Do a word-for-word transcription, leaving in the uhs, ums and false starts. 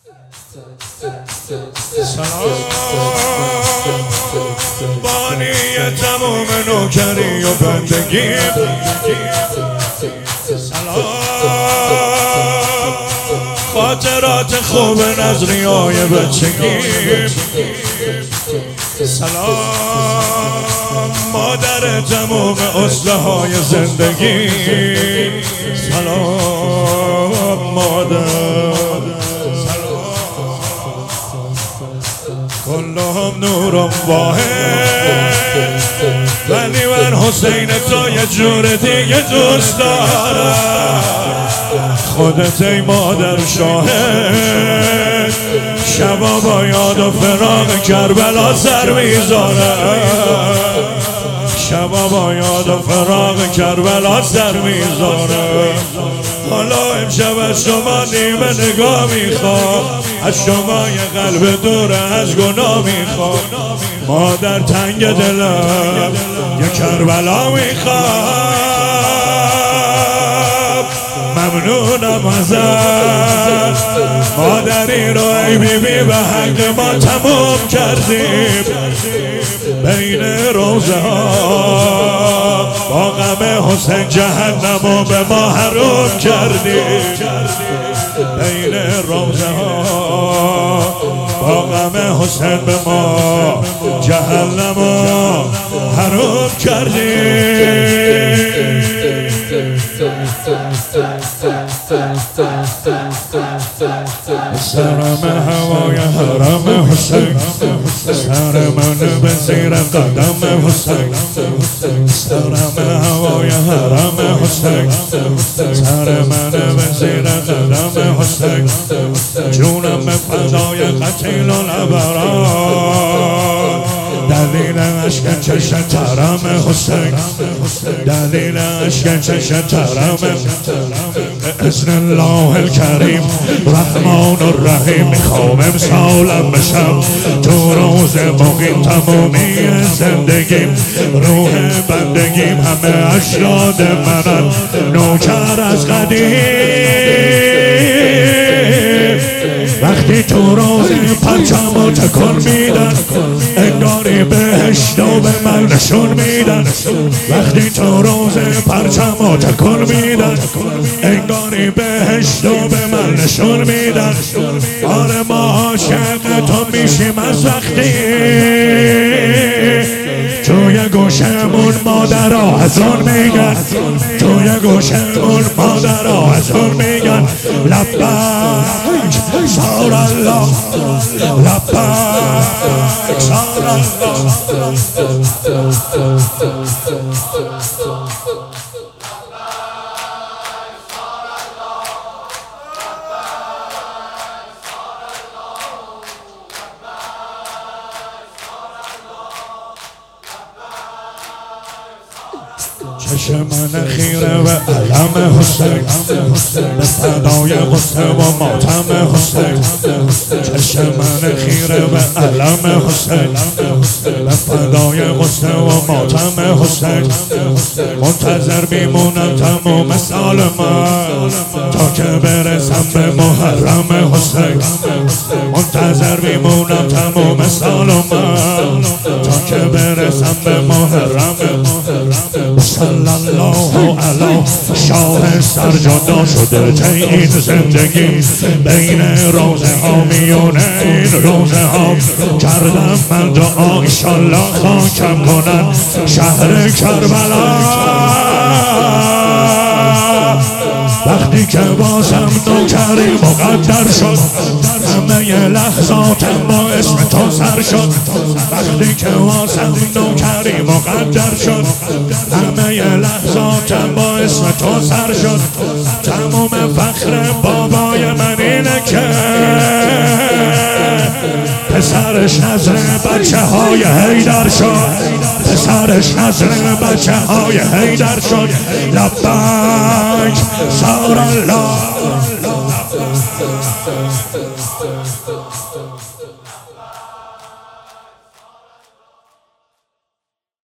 سلام بانی تمام نوکری و بندگیم، سلام خاطرات خوب نظریای بچگیم، سلام مادر تمام اصله های زندگی، سلام مادر، کلهم نورم واحد، ولی من حسین تو یه جور دیگه دوست دارم. خودت ای مادر شاهد، شبا با یاد و فراق کربلا سر میذارم، شبا با یاد و فراق کربلا سر میذارم. حالا امشب از شما نیمه نگاه میخوام، از شما یه قلب دور از گناه میخوام. مادر تنگ دلم یه کربلا میخوام، ممنونم ازت مادری رو ای بی بی به حق ما تمام کردیم. بین روزه ها با غم حسین جهنم رو به ما حروم کردیم، بین روزه ها با غم حسین به ما جهنم رو حروم کردیم. سرم هوای حرم حسین، سر من به زیر قدم حسین، سرم هوای حرم حسین، سر من به زیر قدم حسین، جونم به فدای قتیل الابرار. دلیل عشق چشم ترم حسین، دلیل عشق چشم ترم، اذن الله الکریم رحمان الرحیم. میخوام امسالم بشم تو روز مقیم تمامی زندگیم، روح بندگیم همه اشیاد منن نوکر از قدیم. وقتی تو روز پرچم و تکن میدن، انگاری بهشت و به من نشون میدن. وقتی تو روز پرچم و تکن میدن، انگاری بهشت و به من نشون میدن. آره ما عاشق تو میشیم از وقتی توی گوشمون مادرها از اون میگن، توی گوشمون مادرها از اون میگن لبک سار الله، لبک سار الله. چشم من خیره و علم حسین، به فدای غصه و ماتم حسین. چشم من خیره و علم حسین، به فدای غصه و ماتم حسین. منتظر میمونم تمام سال من تا که برسم به محرم حسین. منتظر میمونم تمام سال من تا که برسم به محرم. صلی الله علی شاه سرجدا شده طی این زندگی، بین روزه ها میونه این روزه ها کردم من دعا ایشالله خاکم کنن شهر کربلا. وقتی که بازم نوکری مقدر شد، همه لحظاتم با اسم تو سر شد. وقتی که بازم نوکری مقدر شد، همه لحظاتم با اسم تو سر شد. تمام فخر بابای من اینه که پسرش نظر بچه های حیدر شد، پسرش نظر بچه های حیدر شد. لبک سار الله.